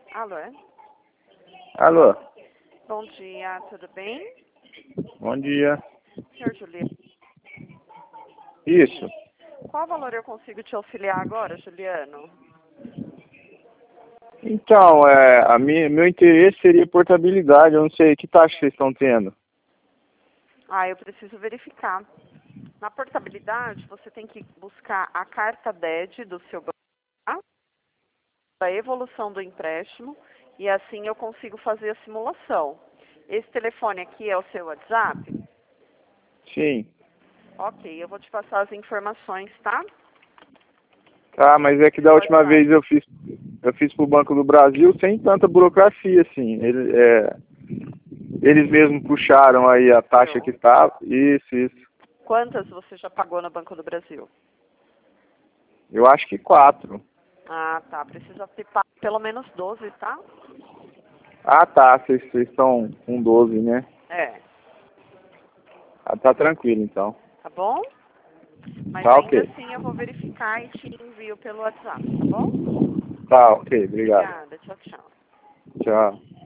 Alô? Alô, Bom dia, tudo bem? bom dia. Senhor Juliano, Isso. qual valor eu consigo te auxiliar agora, Juliano? Então, meu interesse seria portabilidade. Eu não sei que taxa vocês estão tendo. Eu preciso verificar. Na portabilidade, você tem que buscar a carta DED do seu banco, tá? A evolução do empréstimo, e assim eu consigo fazer a simulação. Esse telefone aqui é o seu WhatsApp? Sim. Ok, eu vou te passar as informações, tá? Tá, mas é que da Pelo última WhatsApp. vez eu fiz pro Banco do Brasil sem tanta burocracia, assim. Eles mesmos puxaram aí a taxa que estava. Isso. Quantas você já pagou no Banco do Brasil? Eu acho que 4. Ah, tá. Precisa ter pago pelo menos 12, tá? Ah, tá. Vocês estão com 12, né? É. Ah, tá tranquilo, então. Tá bom? Mas Tá ainda ok. assim eu vou verificar e te envio pelo WhatsApp, tá bom? Tá ok, obrigado. Obrigada. Tchau, tchau. Tchau.